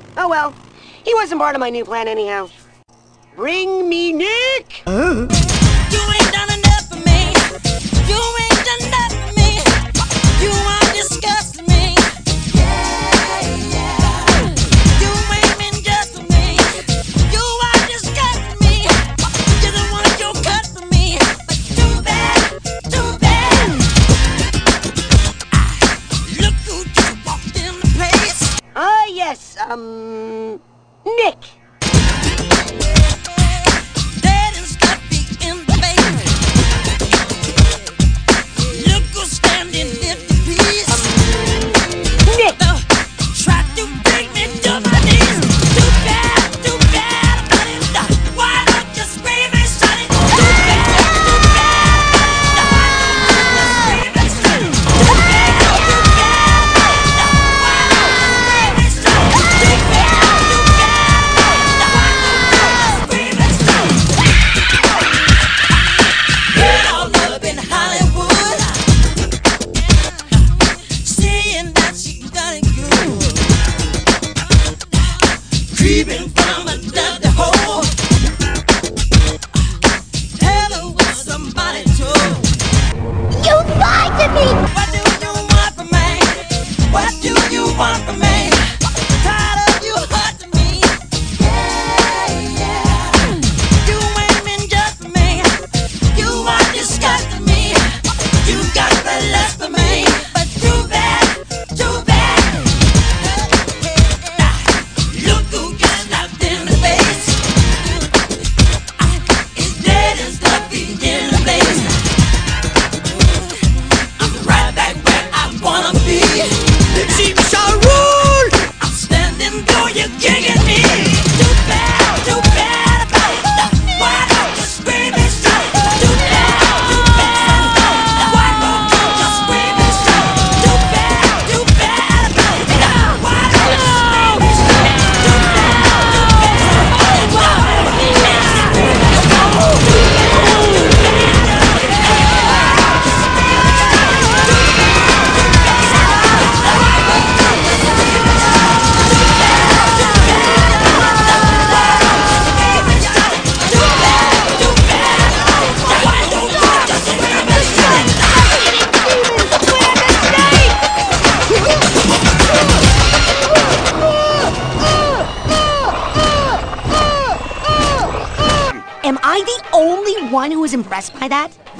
Oh well, he wasn't part of my new plan anyhow. Bring me Nick! You ain't done enough for me. You ain't done enough for me. You are disgusting me. Yeah, yeah. You ain't been just for me. You are disgusting me. You're the one you cut for me. But too bad, too bad. Look who just walked in the place. Ah, yes, Nick. Dead and stuffy in the face. Look who's standing in the peace. Nick! Try to bring me to my knees. Too bad about it. Why don't you scream and shout it? Too bad about it. Why don't you scream and shout it? Too bad about it. Why don't you scream and shout it? Too bad about it. Why don't you scream and shout it? We're all up in Hollywood, saying that she done it good, creeping from another hole. Tell her what somebody told. You lied to me! What do you want from me? What do you want from me? Tired of you hurting me. Yeah, yeah. You ain't been just for me. You are disgusting me. You got the lust for me. But too bad, too bad. Look who got slapped in the face. It's dead and stuffy in the place. I'm right back where I wanna be. It seems so rude. I'm standing though you're kicking me. Too bad about it. Why don't you scream and shout it? Too bad about it. Why don't you just scream and shout it? Too bad about it. Why don't you scream and shout it? Too bad about Am I the only one who was impressed by that?